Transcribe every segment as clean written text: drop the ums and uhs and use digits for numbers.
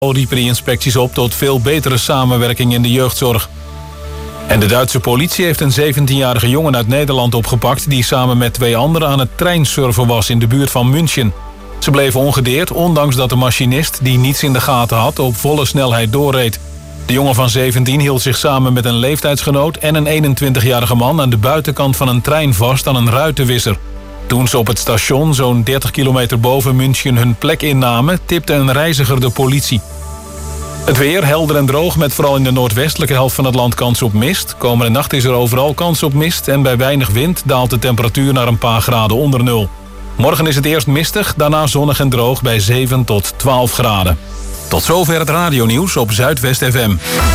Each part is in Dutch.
riepen die inspecties op tot veel betere samenwerking in de jeugdzorg. En de Duitse politie heeft een 17-jarige jongen uit Nederland opgepakt die samen met 2 anderen aan het treinsurfen was in de buurt van München. Ze bleven ongedeerd, ondanks dat de machinist, die niets in de gaten had, op volle snelheid doorreed. De jongen van 17 hield zich samen met een leeftijdsgenoot en een 21-jarige man aan de buitenkant van een trein vast aan een ruitenwisser. Toen ze op het station, zo'n 30 kilometer boven München, hun plek innamen, tipte een reiziger de politie. Het weer helder en droog met vooral in de noordwestelijke helft van het land kans op mist. Komende nacht is er overal kans op mist en bij weinig wind daalt de temperatuur naar een paar graden onder nul. Morgen is het eerst mistig, daarna zonnig en droog bij 7 tot 12 graden. Tot zover het radionieuws op Zuidwest FM.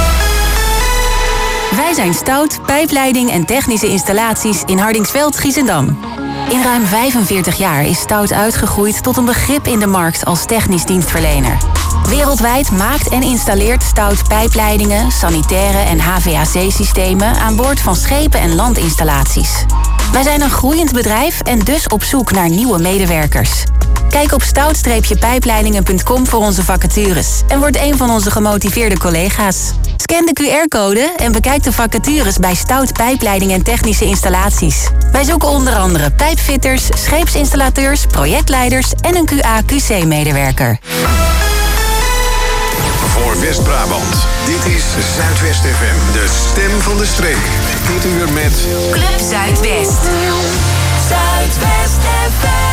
Wij zijn Stout, pijpleiding en technische installaties in Hardingsveld, Giessendam. In ruim 45 jaar is Stout uitgegroeid tot een begrip in de markt als technisch dienstverlener. Wereldwijd maakt en installeert Stout pijpleidingen, sanitaire en HVAC-systemen aan boord van schepen en landinstallaties. Wij zijn een groeiend bedrijf en dus op zoek naar nieuwe medewerkers. Kijk op stout-pijpleidingen.com voor onze vacatures en word een van onze gemotiveerde collega's. Scan de QR-code en bekijk de vacatures bij Stout Pijpleiding en Technische Installaties. Wij zoeken onder andere pijpfitters, scheepsinstallateurs, projectleiders en een QA/QC-medewerker. Voor West-Brabant, dit is Zuidwest FM, de stem van de streek. Dit uur met Club Zuidwest. Zuidwest FM.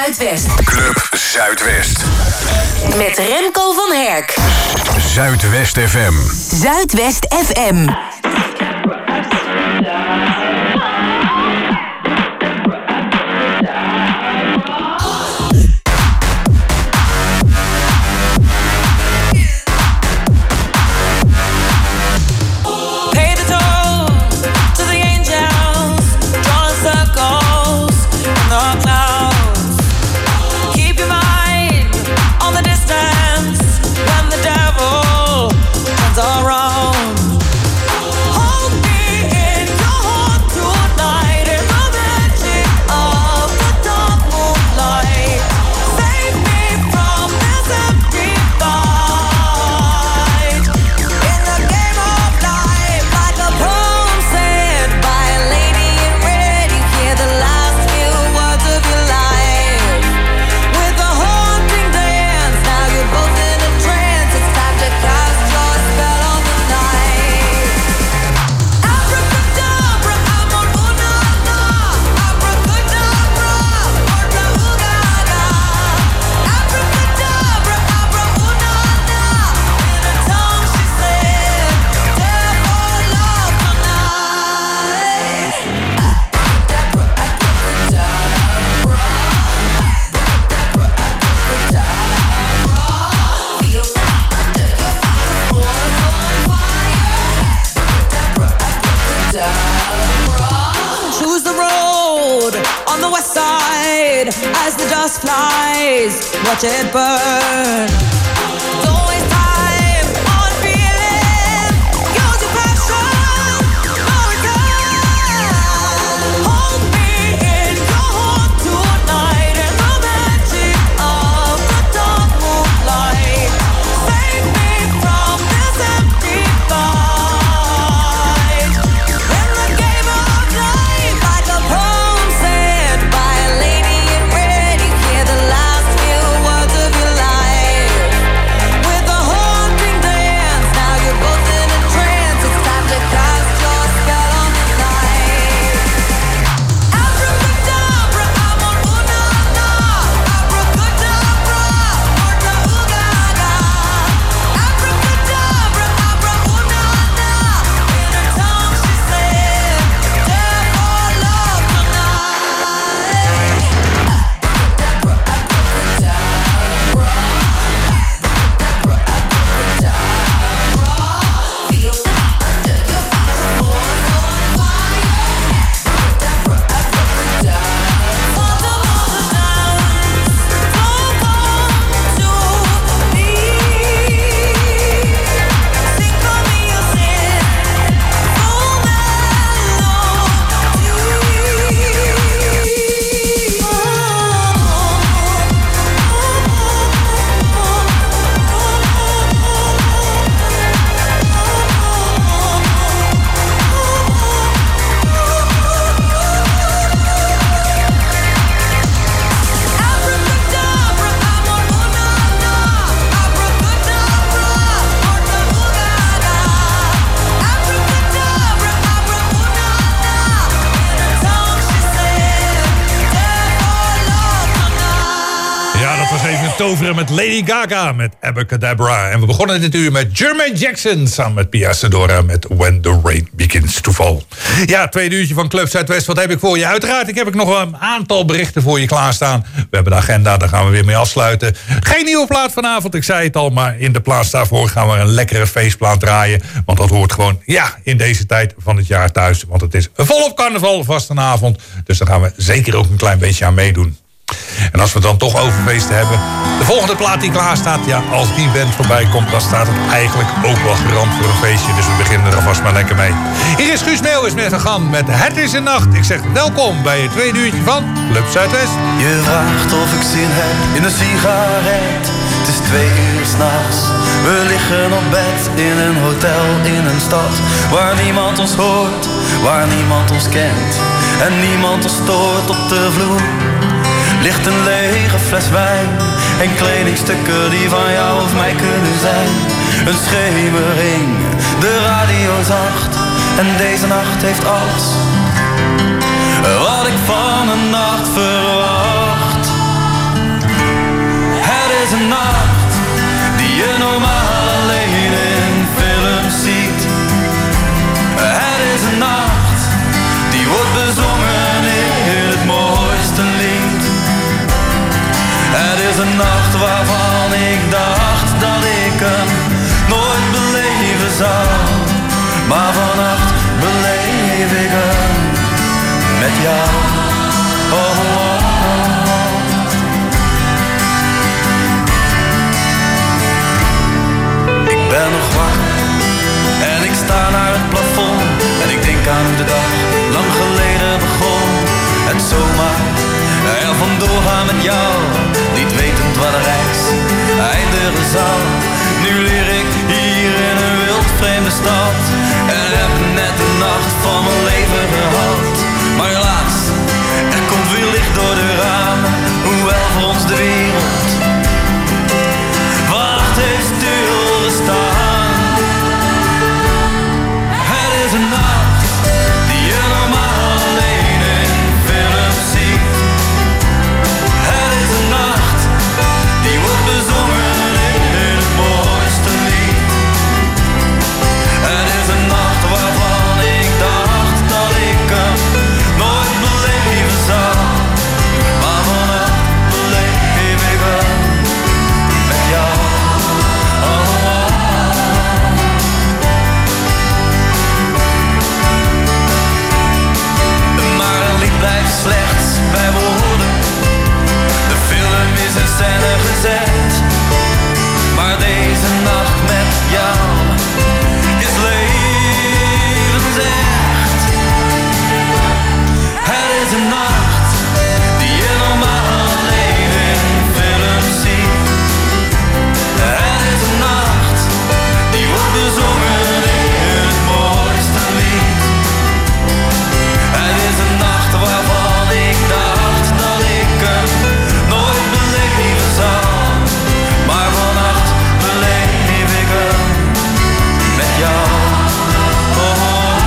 Zuidwest. Club Zuidwest. Met Remco van Herk. Zuidwest FM. Zuidwest FM. Watch it burn. Toveren met Lady Gaga met Abracadabra. En we begonnen dit uur met Jermaine Jackson samen met Pia Sedora met When the Rain Begins to Fall. Ja, tweede uurtje van Club Zuidwest. Wat heb ik voor je? Uiteraard, ik heb nog een aantal berichten voor je klaarstaan. We hebben de agenda, daar gaan we weer mee afsluiten. Geen nieuwe plaat vanavond, ik zei het al, maar in de plaats daarvoor gaan we een lekkere feestplaat draaien. Want dat hoort gewoon, in deze tijd van het jaar thuis. Want het is volop carnaval, vastenavond. Dus daar gaan we zeker ook een klein beetje aan meedoen. En als we het dan toch over feesten hebben, de volgende plaat die klaar staat, als die band voorbij komt, dan staat het eigenlijk ook wel garant voor een feestje. Dus we beginnen er alvast maar lekker mee. Hier is Guus Meeuwis met een gan met Het is een Nacht. Ik zeg welkom bij het tweede uurtje van Club Zuidwest. Je vraagt of ik zin heb in een sigaret. Het is 2 uur 's nachts. We liggen op bed in een hotel in een stad waar niemand ons hoort, waar niemand ons kent en niemand ons stoort op de vloer. Ligt een lege fles wijn en kledingstukken die van jou of mij kunnen zijn. Een schemering, de radio zacht en deze nacht heeft alles wat ik van een nacht verwacht. met jou. Oh, oh, oh. Ik ben nog wakker en ik sta naar het plafond en ik denk aan de dag lang geleden begon. Het zomaar er vandoor gaan met jou, niet wetend wat de reis eindigen zal. Nu leer ik hier in een wild vreemde stad en heb net de nacht van mijn leven gehad. Maar helaas, er komt weer licht door de ramen, hoewel voor ons de wereld wacht heeft stilgestaan. Het is een nacht die je normaal alleen in films ziet. Het is een nacht die wordt bezongen in het mooiste lied. Het is een nacht waarvan ik dacht dat ik hem nooit beleven zou. Maar vannacht beleef ik wel met jou. Oh, oh, oh. Maar een lied blijft slechts bij woorden. De film is in scène gezet. Maar deze nacht met jou is levensecht. Het is een nacht die je normaal alleen in films ziet. Het is een nacht die wordt bezongen in het mooiste lied. Het is een nacht waarvan ik dacht dat ik hem nooit beleven zou. Maar vannacht beleef ik hem met jou. Oh, oh, oh.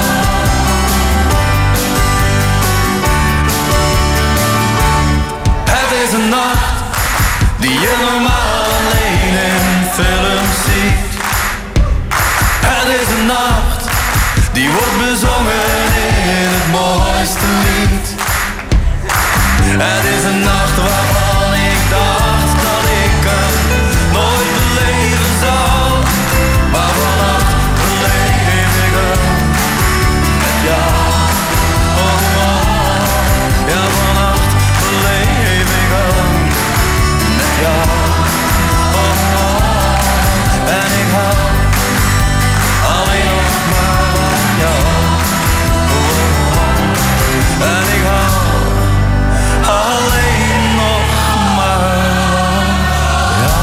Het is een nacht die je normaal alleen in films ziet. Het is een nacht die wordt bezongen in het mooiste lied. Het is een nacht waarvan ik dacht dat ik hem nooit beleven zou. Maar vannacht beleef ik hem met jou. Oh, oh, oh. Ja, vannacht beleef ik hem met jou. Oh, oh, oh. En ik hou alleen nog maar van jou. Oh, oh, oh. En ik hou alleen nog maar van jou.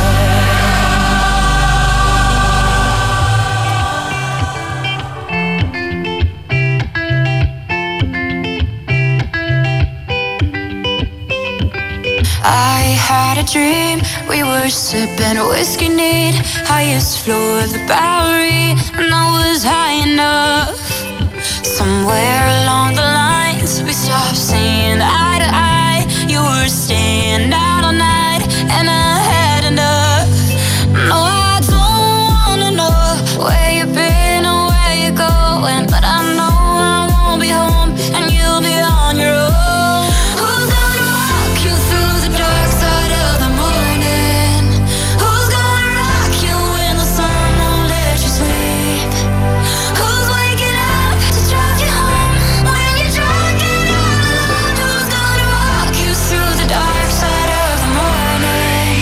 I had a dream, we were sipping whiskey neat, highest floor of the Bowery, and I was high enough. Somewhere along the lines, we stopped seeing eye to eye. You were staying out all night, and I had enough. No, I don't wanna know where you've been or where you're going, but I know I won't be home, and you'll be on your own. Who's gonna walk you through the dark side of the morning? Who's gonna rock you when the sun won't let you sleep? Who's waking up to drive you home when you're drunk and all alone? Who's gonna walk you through the dark side of the morning?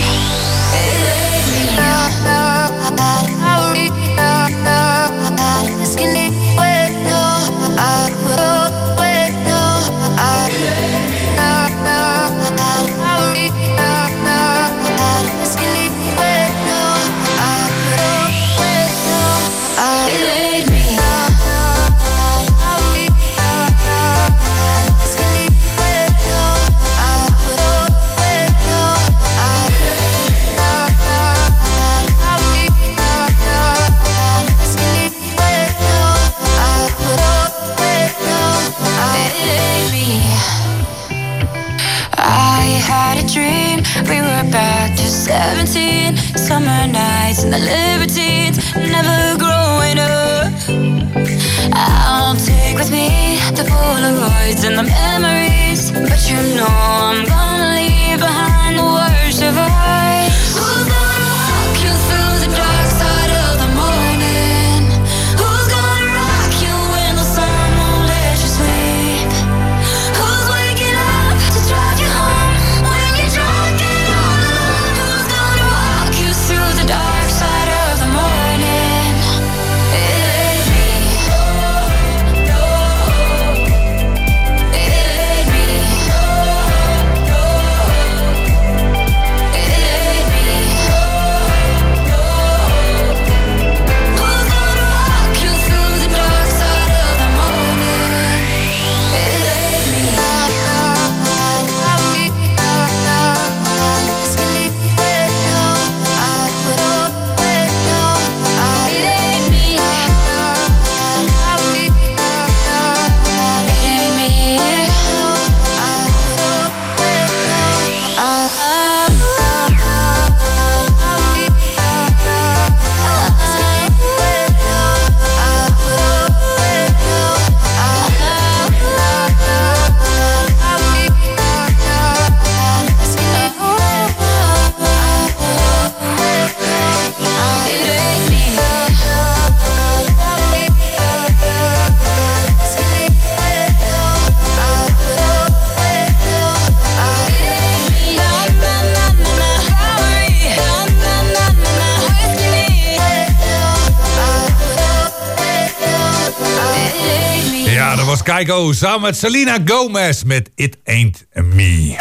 We were back to 17, summer nights and the libertines, never growing up. I'll take with me the Polaroids and the memories, but you know I'm gonna leave behind the worst of us. Who's gonna walk you through the dark side of the morning? Who's gonna rock you when the sun won't let you sleep? was Kygo samen met Selena Gomez met It Ain't Me.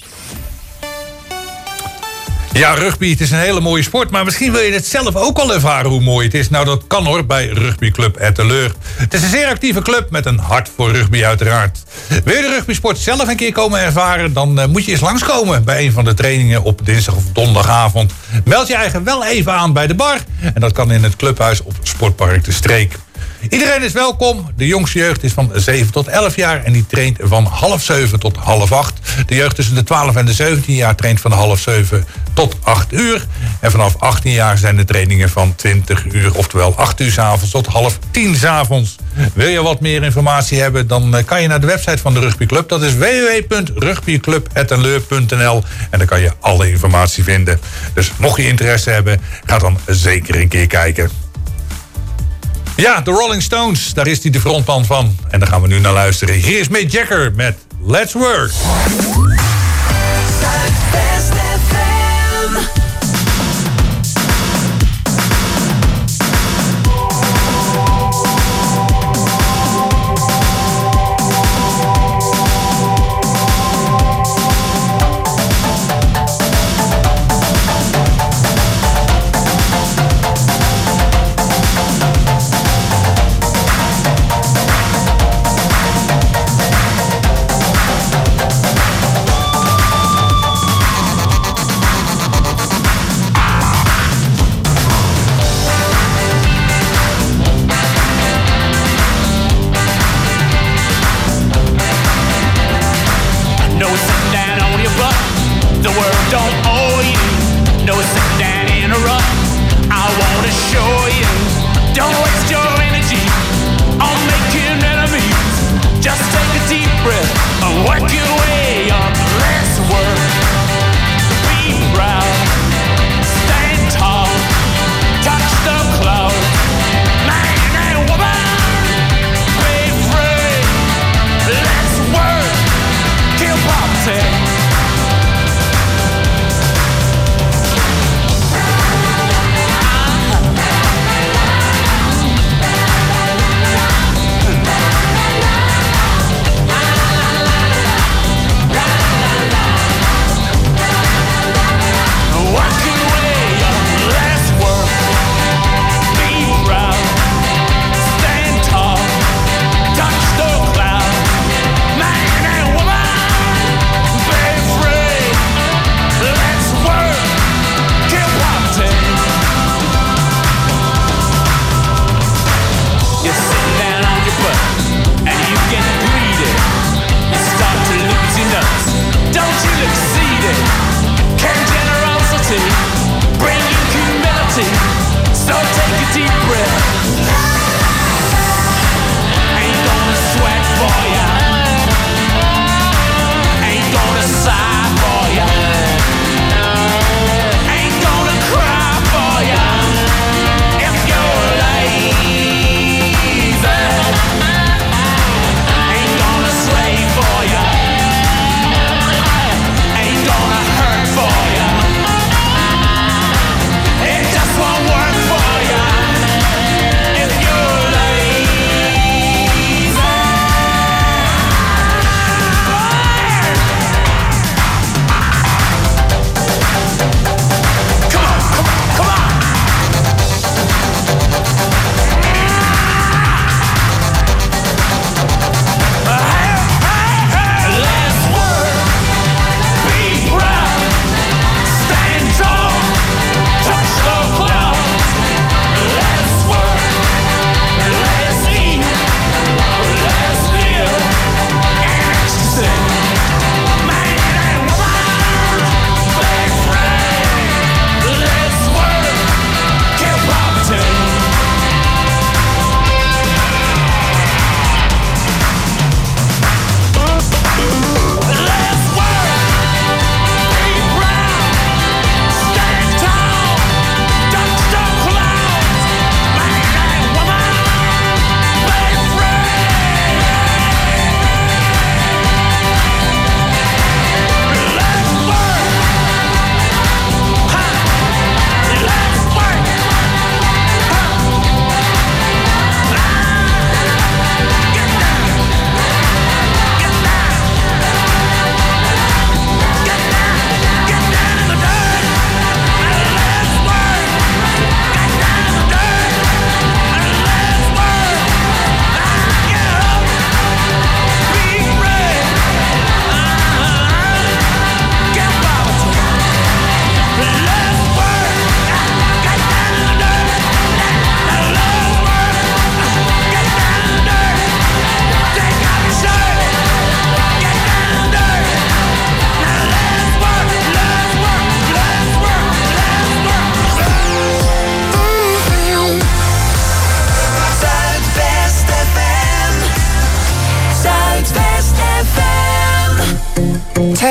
Ja, rugby, het is een hele mooie sport, maar misschien wil je het zelf ook al ervaren hoe mooi het is. Nou, dat kan hoor, bij Rugbyclub Etteleur. Het is een zeer actieve club met een hart voor rugby uiteraard. Wil je de rugbysport zelf een keer komen ervaren, dan moet je eens langskomen bij een van de trainingen op dinsdag of donderdagavond. Meld je eigen wel even aan bij de bar en dat kan in het clubhuis op Sportpark de Streek. Iedereen is welkom. De jongste jeugd is van 7 tot 11 jaar en die traint van 6:30 tot 7:30. De jeugd tussen de 12 en de 17 jaar traint van 6:30 tot 8 uur. En vanaf 18 jaar zijn de trainingen van 20 uur, oftewel 8 uur 's avonds tot 9:30 's avonds. Wil je wat meer informatie hebben, dan kan je naar de website van de rugbyclub. Dat is www.rugbyclub.nl en daar kan je alle informatie vinden. Dus mocht je interesse hebben, ga dan zeker een keer kijken. Ja, de Rolling Stones, daar is hij de frontman van. En daar gaan we nu naar luisteren. Hier is Mick Jagger met Let's Work.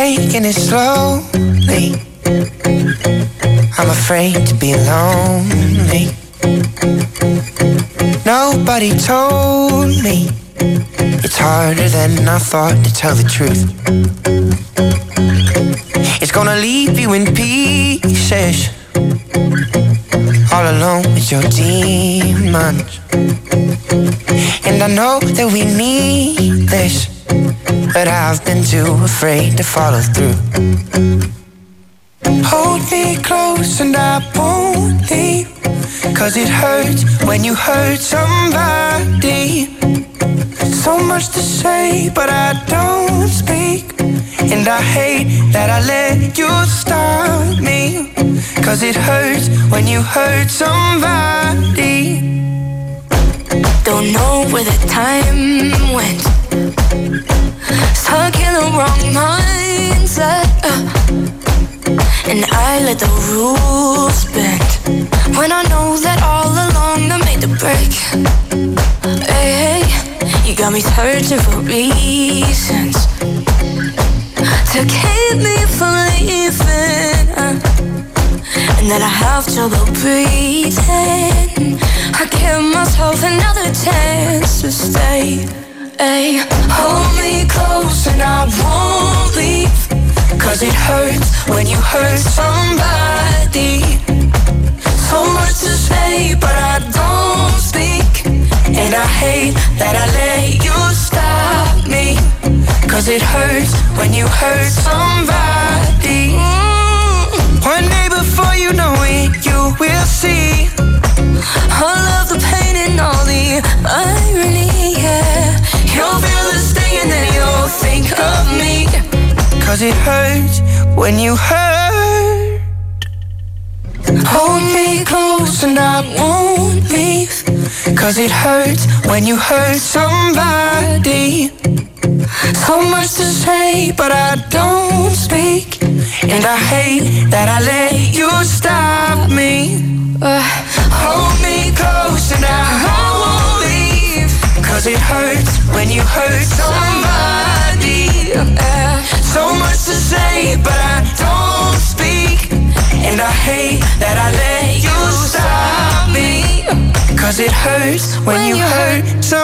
taking it slowly. I'm afraid to be lonely. Nobody told me it's harder than I thought to tell the truth. It's gonna leave you in pieces, all alone with your demons. And I know that we need this, but I've been too afraid to follow through. Hold me close and I won't leave, 'cause it hurts when you hurt somebody. So much to say, but I don't speak. And I hate that I let you stop me, 'cause it hurts when you hurt somebody. Don't know where the time went. Stuck in the wrong mindset. And I let the rules bend, when I know that all along I made the break. Hey, hey, you got me searching for reasons to keep me from leaving, and that I have trouble breathing. I give myself another chance to stay. Hey, hold me close and I won't leave, 'cause it hurts when you hurt somebody. So much to say, but I don't speak. And I hate that I let you stop me, 'cause it hurts when you hurt somebody. One day before you know it, you will see all of the pain and all the irony, yeah. You'll feel the sting and then you'll think of me, 'cause it hurts when you hurt. Hold me close and I won't leave, 'cause it hurts when you hurt somebody. So much to say, but I don't speak. And I hate that I let you stop me. Hold me close and I won't leave, 'cause it hurts when you hurt somebody. So much to say, but I don't speak. And I hate that I let you stop me, 'cause it hurts when you hurt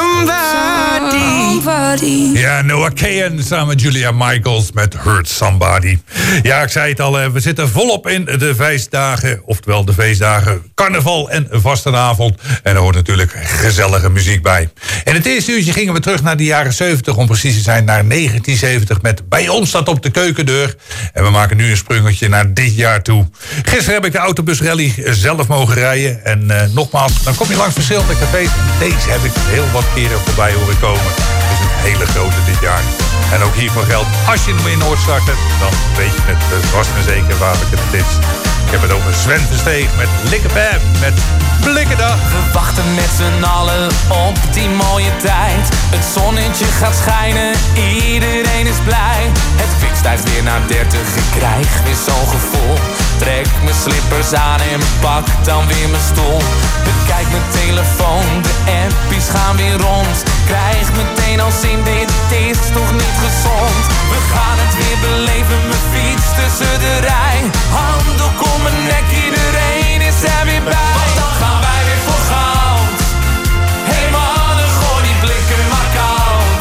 somebody. Ja, Noah Kahan samen met Julia Michaels met Hurt Somebody. Ja, ik zei het al, we zitten volop in de feestdagen, oftewel de feestdagen carnaval en vastenavond. En er hoort natuurlijk gezellige muziek bij. In het eerste uurtje gingen we terug naar de jaren 70, om precies te zijn naar 1970 met Bij ons staat op de keukendeur. En we maken nu een sprongetje naar dit jaar toe. Gisteren heb ik de autobusrally zelf mogen rijden. En nogmaals, dan kom je langs verschillende cafés. Deze heb ik heel wat keren voorbij horen komen. Het is een hele grote dit jaar. En ook hiervoor geldt, als je hem in Noord startte, dan weet je het vast en zeker waar ik het is. Ik heb het over Sven Versteeg met Likkepam, met Blikkendag. We wachten met z'n allen op die mooie tijd. Het zonnetje gaat schijnen, iedereen is blij. Het fikstijgt weer naar 30, ik krijg weer zo'n gevoel. Trek mijn slippers aan en pak dan weer mijn stoel. Bekijk mijn telefoon, de appies gaan weer rond. Krijg meteen al zin, dit is toch niet gezond. We gaan het weer beleven, mijn fiets tussen de rij. Handdoek om mijn nek, iedereen is er weer bij. Want dan gaan wij weer voor goud. Hey mannen, gooi die blikken maar koud.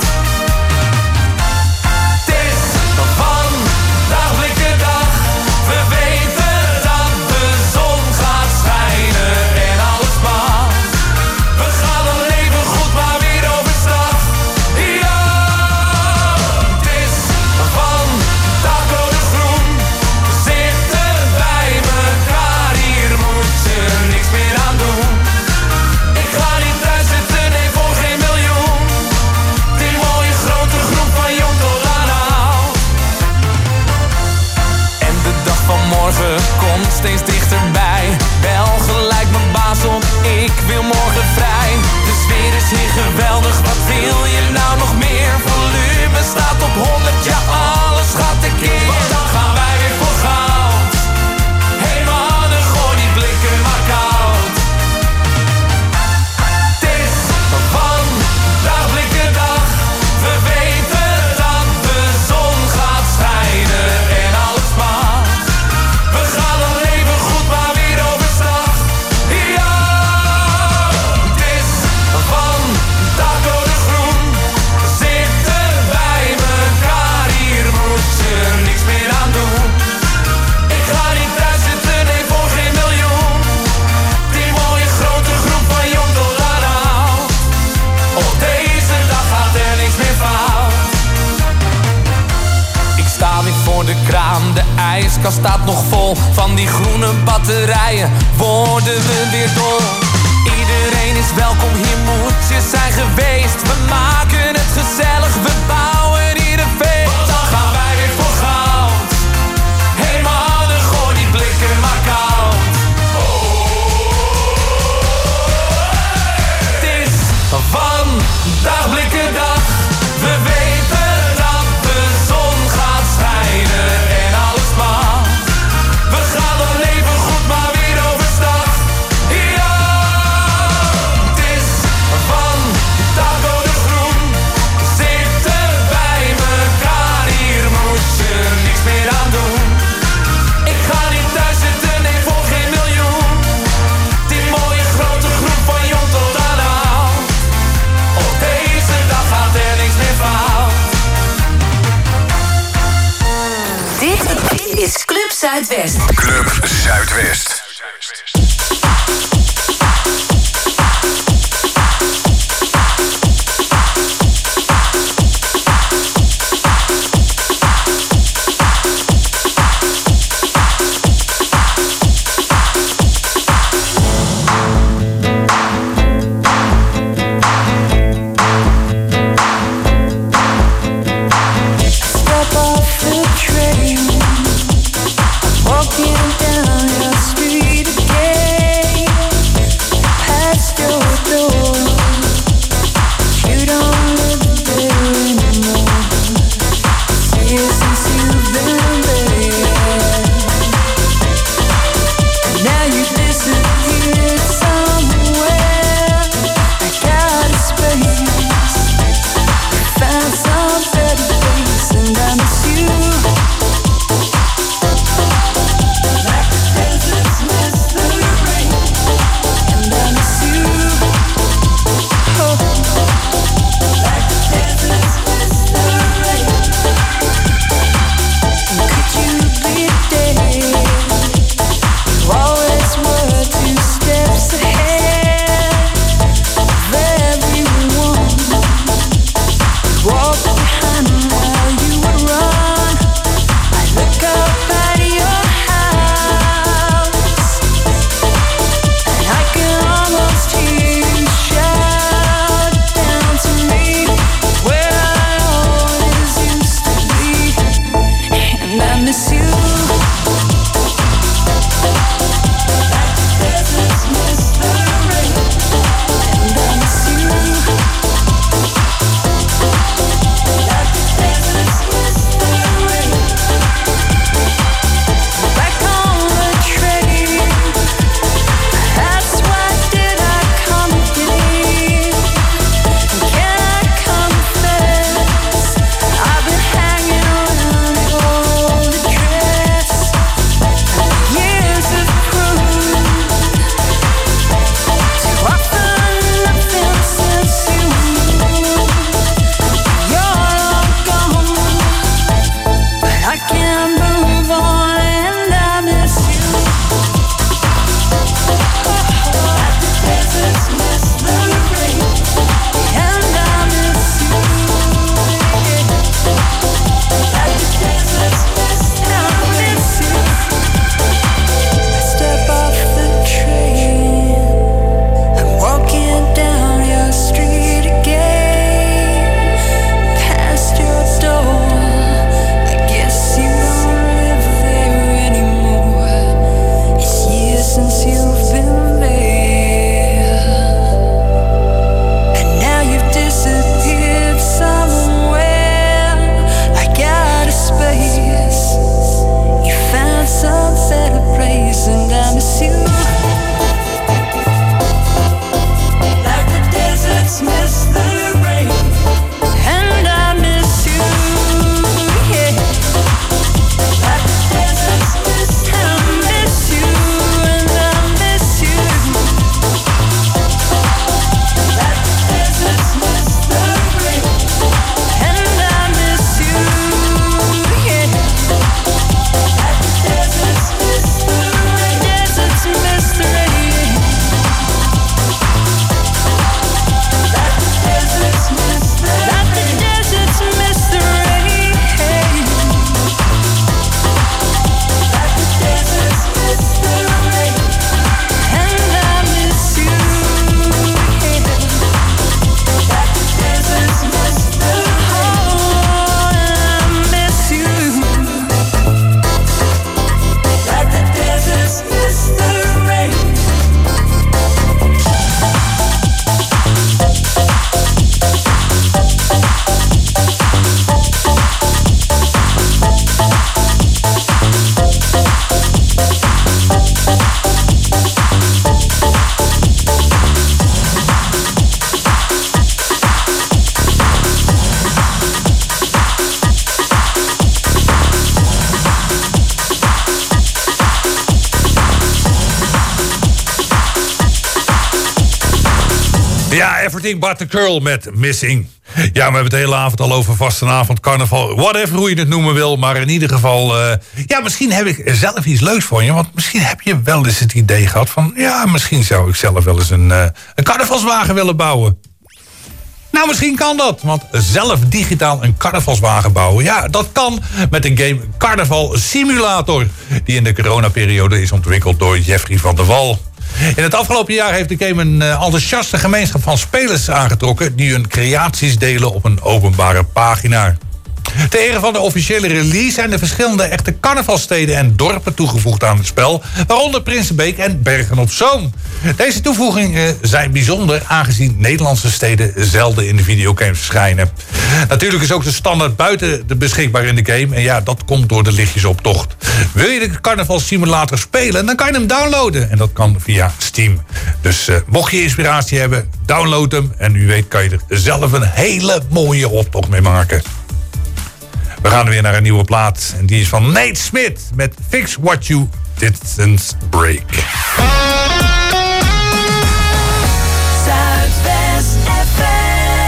Het is vandaag blikkendag. We weten dat de zon gaat schijnen en alles mag. We gaan dan leven goed, maar weer overstag. Ja, het is vandaag code groen. We zitten bij elkaar, hier moet je niks meer aan doen. Ik ga niet thuis zitten, nee voor geen miljoen. Die mooie grote groep van jong tot aan oud. En de dag van morgen komt steeds dichterbij. Bel gelijk mijn baas op, ik wil morgen vrij. De sfeer is hier geweldig, wat wil je nou nog meer? Volume staat op 100, ja alles gaat tekeer. Want dan gaan wij weer voor goud. Hey mannen, gooi die blikken maar koud. Het is vandaag blikkendag. We weten dat de zon gaat schijnen ijskast staat nog vol van die groene batterijen. Worden we weer dol. Iedereen is welkom, hier moet je zijn geweest. We maken het gezellig, we bouwen hier een feest. Want dan gaan wij weer voor goud. Hey mannen, gooi die blikken maar koud. Het is vandaag blikkendag. We weten dat de zon gaat schijnen en alles mag. We gaan dan leven goed, maar weer overstag. Ja, het is vandaag code groen. Zitten bij elkaar, hier moet je niks meer aan doen. Ik ga niet thuis zitten, nee voor geen miljoen. Die mooie grote groep van jong tot aan oud. Op deze dag gaat er niks meer fout. Dit is Club Zuidwest. Club Zuidwest. Step off the train, walking down your street again. Ja, Everything But The Girl met Missing. Ja, we hebben het de hele avond al over vastenavond, carnaval, whatever hoe je het noemen wil. Maar in ieder geval, ja, misschien heb ik zelf iets leuks voor je. Want misschien heb je wel eens het idee gehad van, ja, misschien zou ik zelf wel eens een carnavalswagen willen bouwen. Nou, misschien kan dat, want zelf digitaal een carnavalswagen bouwen, ja, dat kan met een game Carnaval Simulator, die in de coronaperiode is ontwikkeld door Jeffrey van der Wal. In het afgelopen jaar heeft de game een enthousiaste gemeenschap van spelers aangetrokken die hun creaties delen op een openbare pagina. Ter ere van de officiële release zijn er verschillende echte carnavalsteden en dorpen toegevoegd aan het spel, waaronder Prinsenbeek en Bergen op Zoom. Deze toevoegingen zijn bijzonder aangezien Nederlandse steden zelden in de videogames verschijnen. Natuurlijk is ook de standaard buiten beschikbaar in de game en ja, dat komt door de lichtjesoptocht. Wil je de carnavalsimulator spelen, dan kan je hem downloaden en dat kan via Steam. Dus mocht je inspiratie hebben, download hem en u weet kan je er zelf een hele mooie optocht mee maken. We gaan weer naar een nieuwe plaat. En die is van Nate Smith met Fix What You Didn't Break. Zuidwest FM.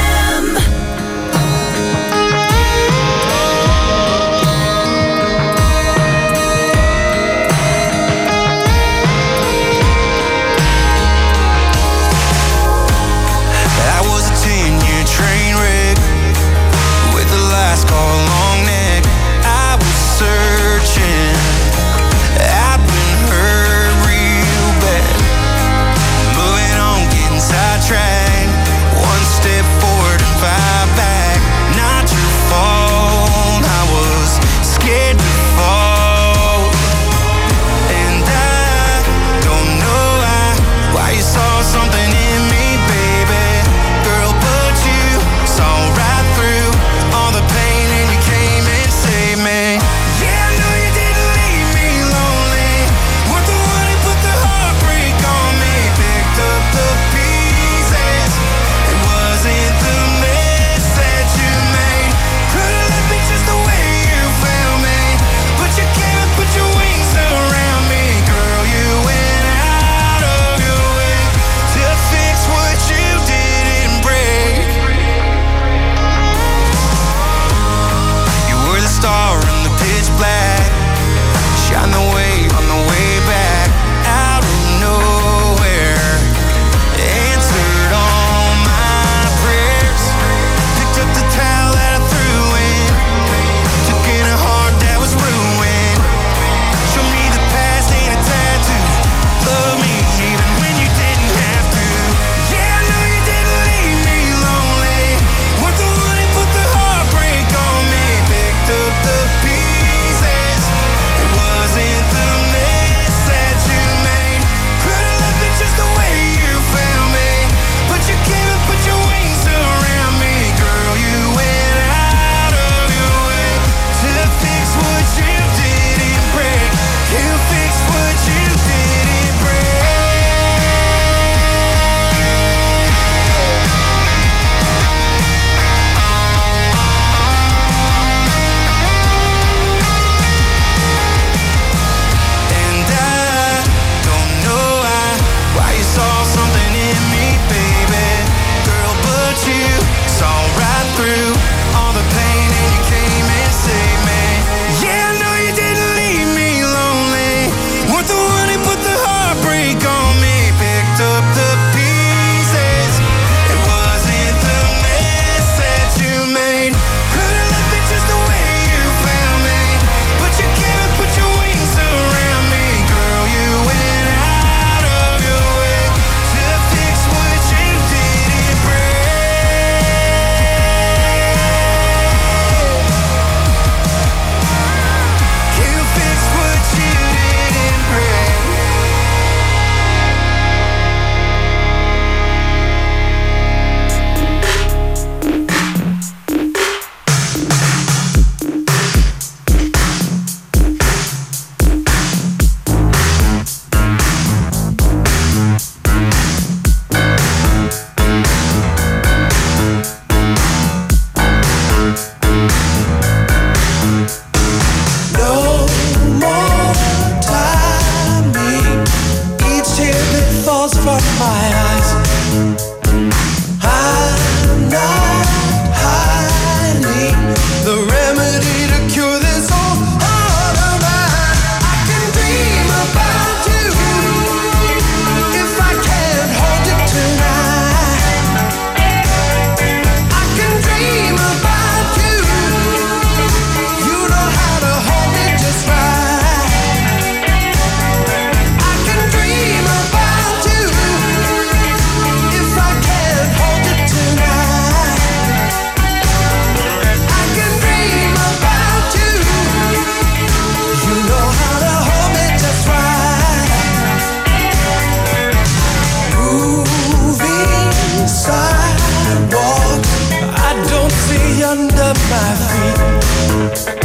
I was a 10-year train wreck with the last call long neck. I was searching, I've been hurt real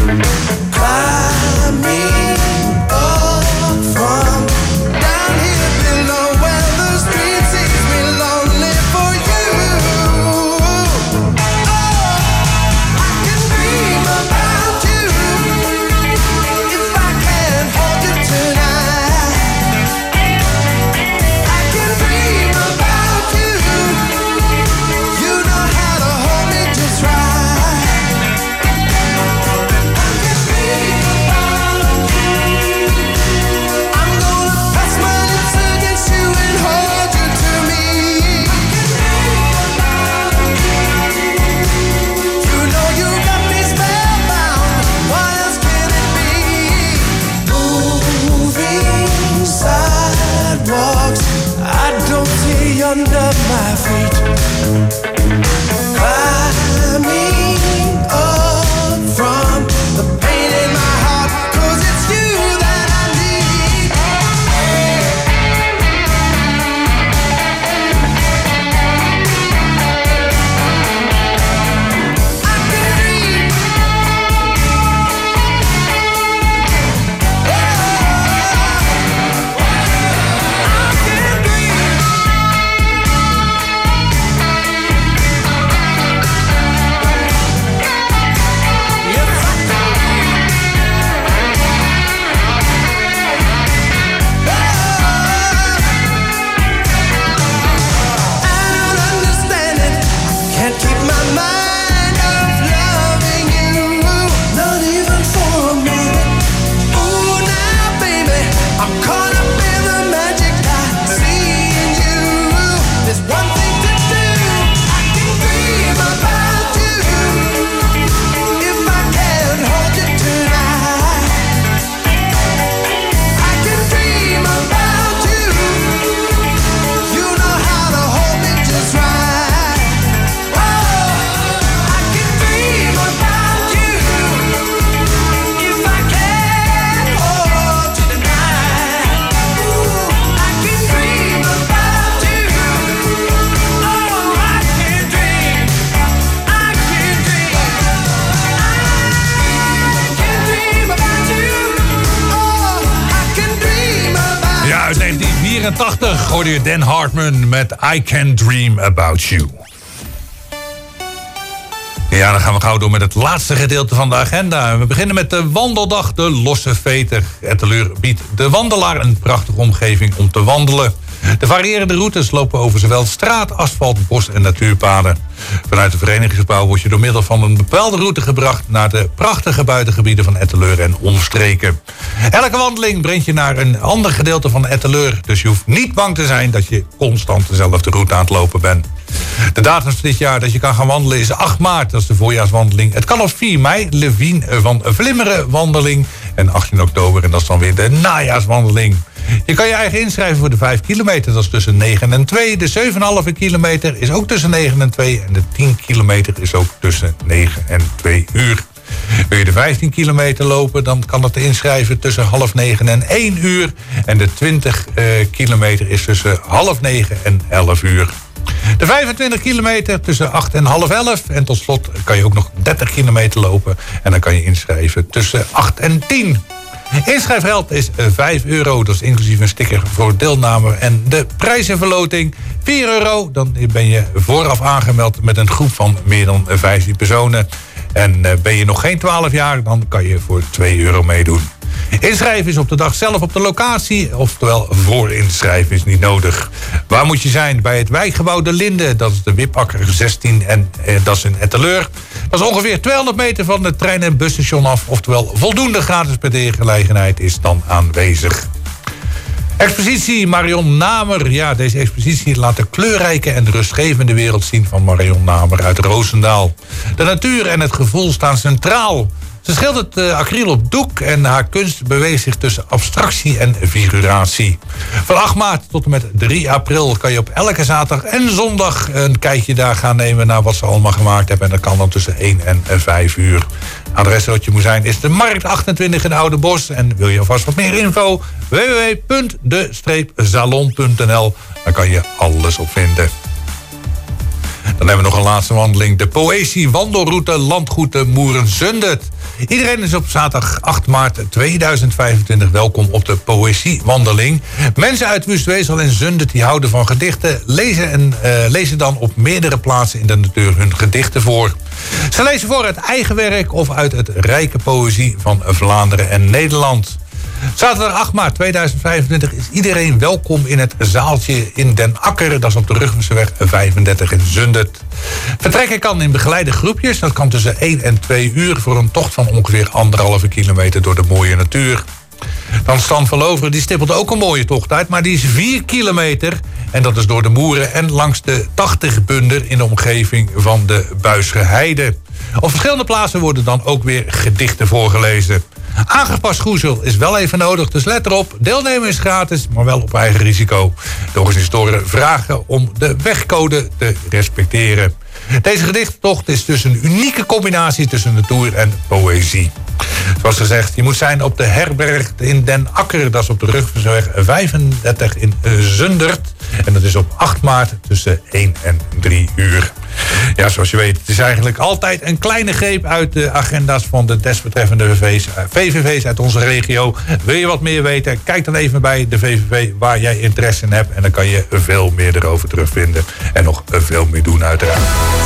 Hoorde je Dan Hartman met I Can Dream About You. Ja, dan gaan we gauw door met het laatste gedeelte van de agenda. We beginnen met de wandeldag De Losse Veter. Etteleur biedt de wandelaar een prachtige omgeving om te wandelen. De variërende routes lopen over zowel straat, asfalt, bos en natuurpaden. Vanuit de verenigingsgebouw word je door middel van een bepaalde route gebracht naar de prachtige buitengebieden van Etteleur en omstreken. Elke wandeling brengt je naar een ander gedeelte van Etteleur. Dus je hoeft niet bang te zijn dat je constant dezelfde route aan het lopen bent. De datum van dit jaar dat je kan gaan wandelen is 8 maart. Dat is de voorjaarswandeling. Het kan op 4 mei, Levien van Vlimmeren wandeling. En 18 oktober, en dat is dan weer de najaarswandeling. Je kan je eigen inschrijven voor de 5 kilometer. Dat is tussen 9 en 2. De 7,5 kilometer is ook tussen 9 en 2. En de 10 kilometer is ook tussen 9 en 2 uur. Wil je de 15 kilometer lopen, dan kan dat inschrijven tussen 8:30 en 1 uur. En de 20 kilometer is tussen 8:30 en 11 uur. De 25 kilometer tussen 8 en half 11. En tot slot kan je ook nog 30 kilometer lopen. En dan kan je inschrijven tussen 8 en 10. Inschrijfgeld is €5. Dat is inclusief een sticker voor deelname. En de prijzenverloting €4. Dan ben je vooraf aangemeld met een groep van meer dan 15 personen. En ben je nog geen 12 jaar, dan kan je voor €2 meedoen. Inschrijven is op de dag zelf op de locatie, oftewel voorinschrijven is niet nodig. Waar moet je zijn? Bij het wijkgebouw De Linde, dat is de Wipakker 16 en dat is in Etteleur. Dat is ongeveer 200 meter van het trein- en busstation af, oftewel voldoende gratis parkeergelegenheid is dan aanwezig. Expositie Marion Namer. Ja, deze expositie laat de kleurrijke en rustgevende wereld zien van Marion Namer uit Roosendaal. De natuur en het gevoel staan centraal. Ze schildert acryl op doek en haar kunst beweegt zich tussen abstractie en figuratie. Van 8 maart tot en met 3 april kan je op elke zaterdag en zondag een kijkje daar gaan nemen naar wat ze allemaal gemaakt hebben. En dat kan dan tussen 1 en 5 uur. Adres dat je moet zijn is de Markt 28 in Oude Bosch. En wil je alvast wat meer info? www.de-salon.nl. Daar kan je alles op vinden. Dan hebben we nog een laatste wandeling. De Poëzie Wandelroute Landgoed Moerenzundert. Iedereen is op zaterdag 8 maart 2025 welkom op de Poëziewandeling. Mensen uit Wustwezel en Zundert die houden van gedichten lezen dan op meerdere plaatsen in de natuur hun gedichten voor. Ze lezen voor uit eigen werk of uit het rijke poëzie van Vlaanderen en Nederland. Zaterdag 8 maart 2025 is iedereen welkom in het zaaltje in Den Akker. Dat is op de Ruggenseeweg 35 in Zundert. Vertrekken kan in begeleide groepjes. Dat kan tussen 1 en 2 uur voor een tocht van ongeveer 1,5 kilometer door de mooie natuur. Dan Stan van Loveren, die stippelt ook een mooie tocht uit, maar die is 4 kilometer. En dat is door de Moeren en langs de 80-bunder in de omgeving van de Buische Heide. Op verschillende plaatsen worden dan ook weer gedichten voorgelezen. Aangepast groezel is wel even nodig, dus let erop. Deelnemen is gratis, maar wel op eigen risico. De organisatoren vragen om de wegcode te respecteren. Deze gedichttocht is dus een unieke combinatie tussen natuur en poëzie. Zoals gezegd, je moet zijn op de herberg in Den Akker. Dat is op de Ruggenseeweg 35 in Zundert. En dat is op 8 maart tussen 1 en 3 uur. Ja, zoals je weet, het is eigenlijk altijd een kleine greep uit de agenda's van de desbetreffende VVV's uit onze regio. Wil je wat meer weten? Kijk dan even bij de VVV waar jij interesse in hebt. En dan kan je veel meer erover terugvinden. En nog veel meer doen uiteraard.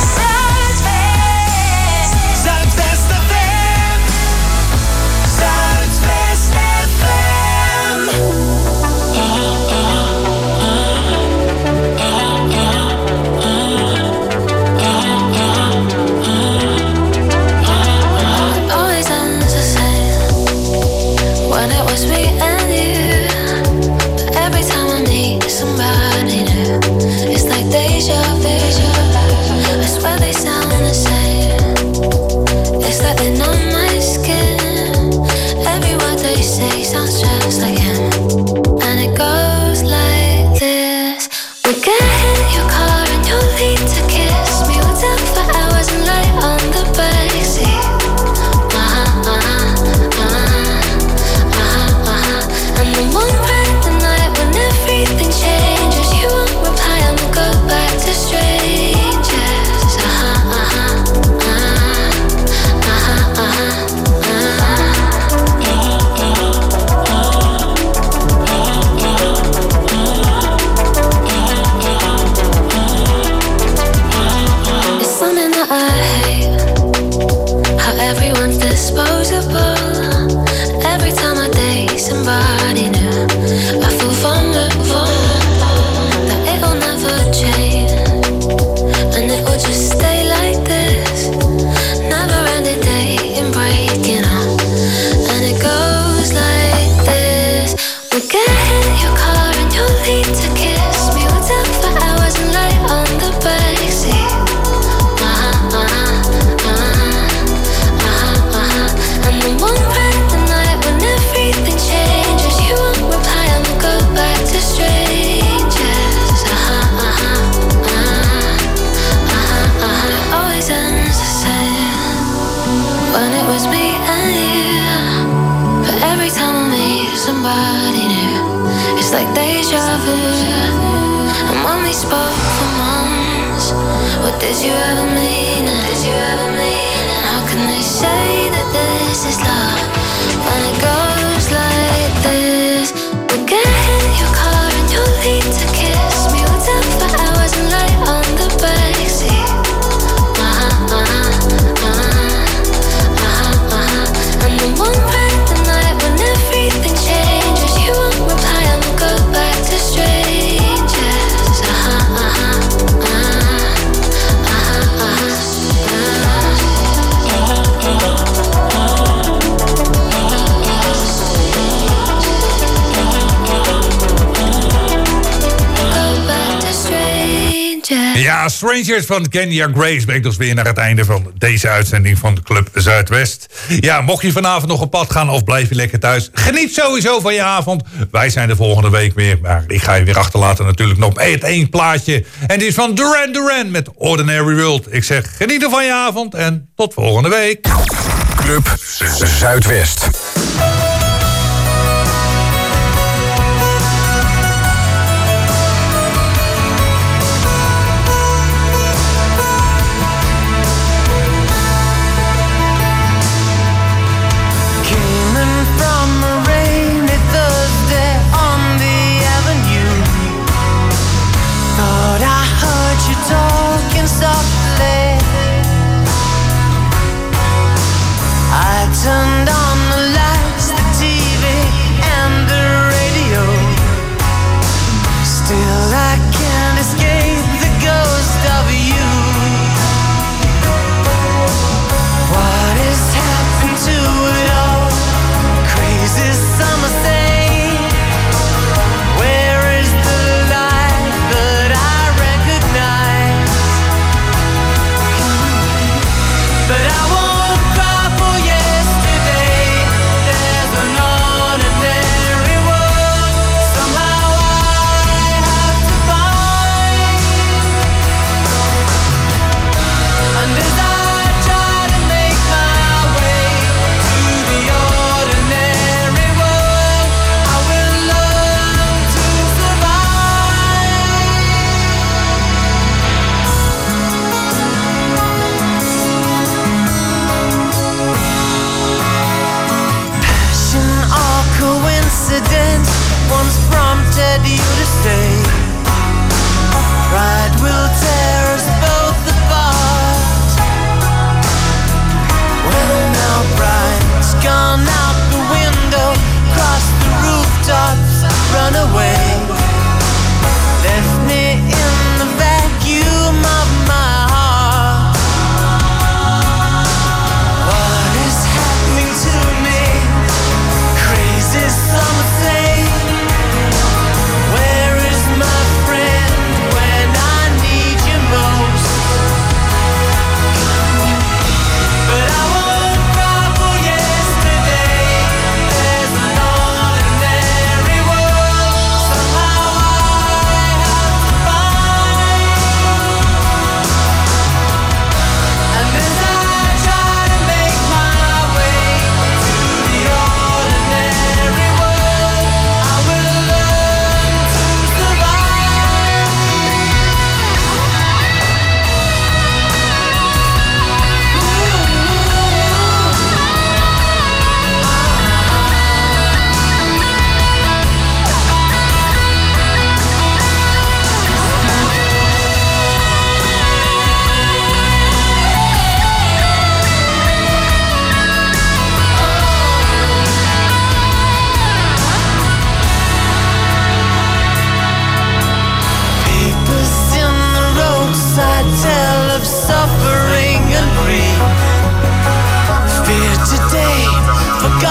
Strangers van Kenya Grace brengt ons weer naar het einde van deze uitzending van Club Zuidwest. Ja, mocht je vanavond nog op pad gaan of blijf je lekker thuis, geniet sowieso van je avond. Wij zijn de volgende week weer, maar ik ga je weer achterlaten natuurlijk nog met één plaatje. En die is van Duran Duran met Ordinary World. Ik zeg geniet van je avond en tot volgende week. Club Zuidwest.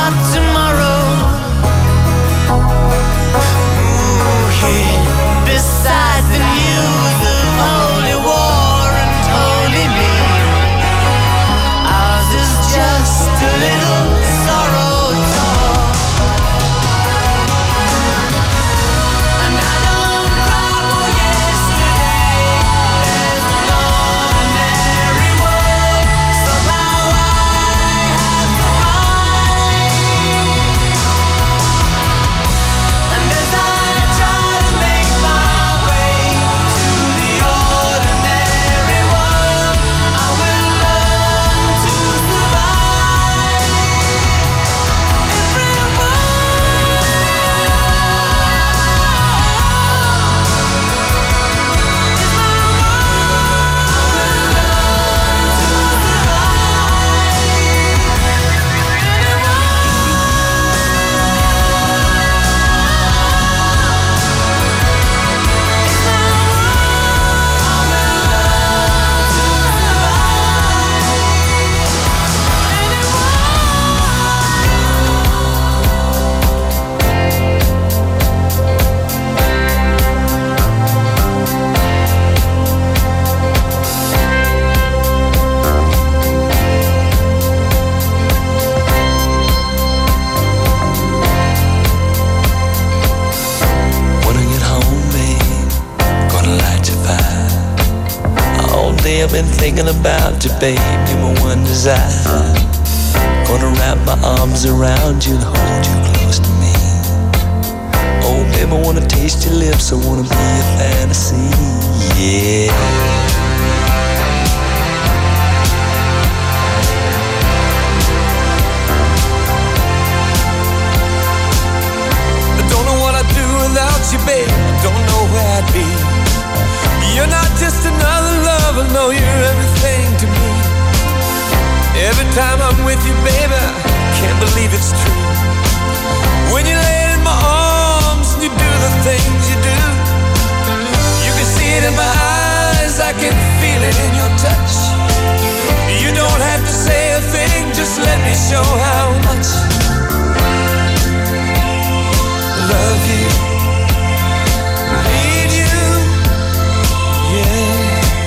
start tomorrow. Ooh, yeah. Beside the news of holy war and holy me, ours is just a little sorrow talk. And I don't cry for yesterday. There's an ordinary world. Somehow I have to hide. And as I try to make my way to the ordinary world, I will learn to survive. When I get home, babe, gonna light your fire. All day I've been thinking about you, babe, you're my one desire. Gonna wrap my arms around you and hold you close to me. Oh, babe, I wanna taste your lips, I wanna be a fantasy, yeah. I don't know what I'd do without you, babe. I don't know where I'd be. You're not just another lover, no, you're everything to me. Every time I'm with you, baby, I can't believe it's true. When you lay in my arms and you do the things you do, you can see it in my eyes, I can feel it in your touch. You don't have to say a thing, just let me show how much I love you, need you, yeah.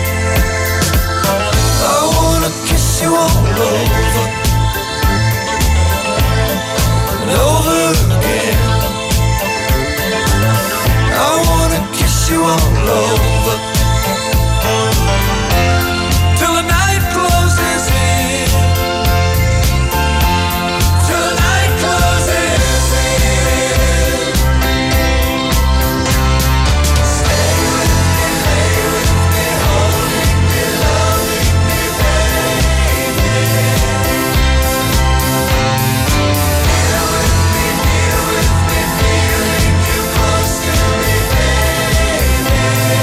I wanna kiss you all over and over again. I wanna kiss you all over till the night closes in. Till the night closes in. Stay with me, lay with me, holding me, loving me, baby. Feel with me, feeling you close to me, baby.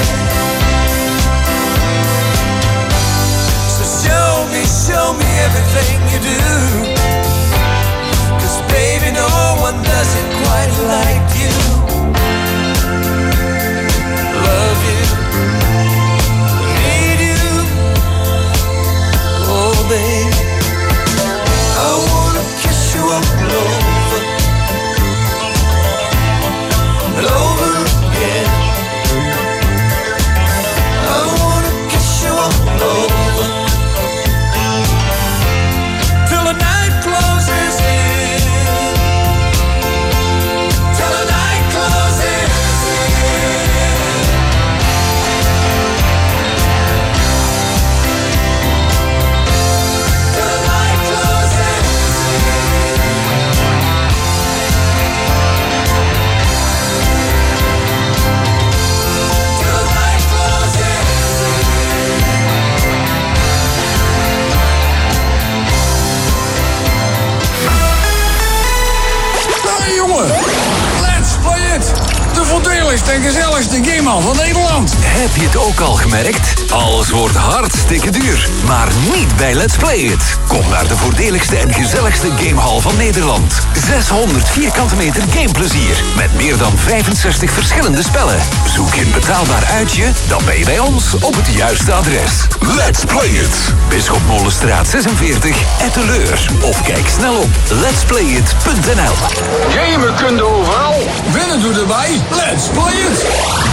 So show me everything you do. 'Cause baby, no one does it quite like you. Love you, need you, oh baby. I wanna kiss you all over and over again. I wanna kiss you all over till the de gezelligste gamehal van Nederland. Heb je het ook al gemerkt? Alles wordt hartstikke duur. Maar niet bij Let's Play It. Kom naar de voordeligste en gezelligste gamehal van Nederland. 600 vierkante meter gameplezier. Met meer dan 65 verschillende spellen. Zoek je een betaalbaar uitje? Dan ben je bij ons op het juiste adres. Let's Play It. Bisschop Molenstraat 46, Etteleur. Of kijk snel op letsplayit.nl. Gamen kun je overal. Winnen doe erbij. Let's Play It.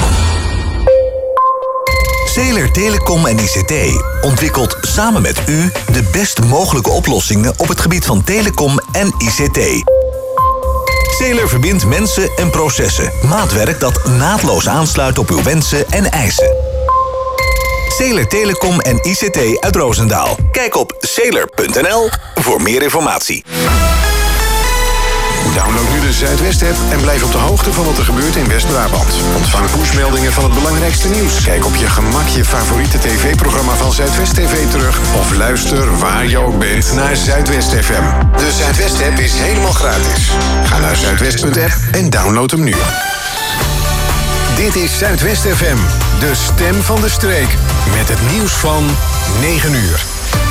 Zeeler Telecom en ICT ontwikkelt samen met u de best mogelijke oplossingen op het gebied van telecom en ICT. Zeeler verbindt mensen en processen. Maatwerk dat naadloos aansluit op uw wensen en eisen. Zeeler Telecom en ICT uit Roosendaal. Kijk op zeeler.nl voor meer informatie. Download nu de Zuidwest-app en blijf op de hoogte van wat er gebeurt in West-Brabant. Ontvang pushmeldingen van het belangrijkste nieuws. Kijk op je gemak je favoriete tv-programma van Zuidwest TV terug. Of luister waar je ook bent naar Zuidwest FM. De Zuidwest-app is helemaal gratis. Ga naar zuidwest.app en download hem nu. Dit is Zuidwest FM, de stem van de streek. Met het nieuws van 9 uur.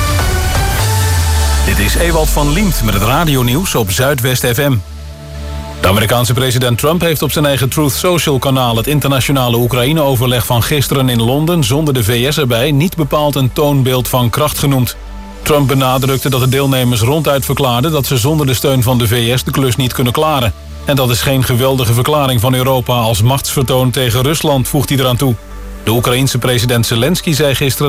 Dit is Ewald van Liemt met het radionieuws op Zuidwest FM. De Amerikaanse president Trump heeft op zijn eigen Truth Social-kanaal... het internationale Oekraïne-overleg van gisteren in Londen... zonder de VS erbij niet bepaald een toonbeeld van kracht genoemd. Trump benadrukte dat de deelnemers ronduit verklaarden... dat ze zonder de steun van de VS de klus niet kunnen klaren. En dat is geen geweldige verklaring van Europa als machtsvertoon tegen Rusland, voegt hij eraan toe. De Oekraïense president Zelensky zei gisteren...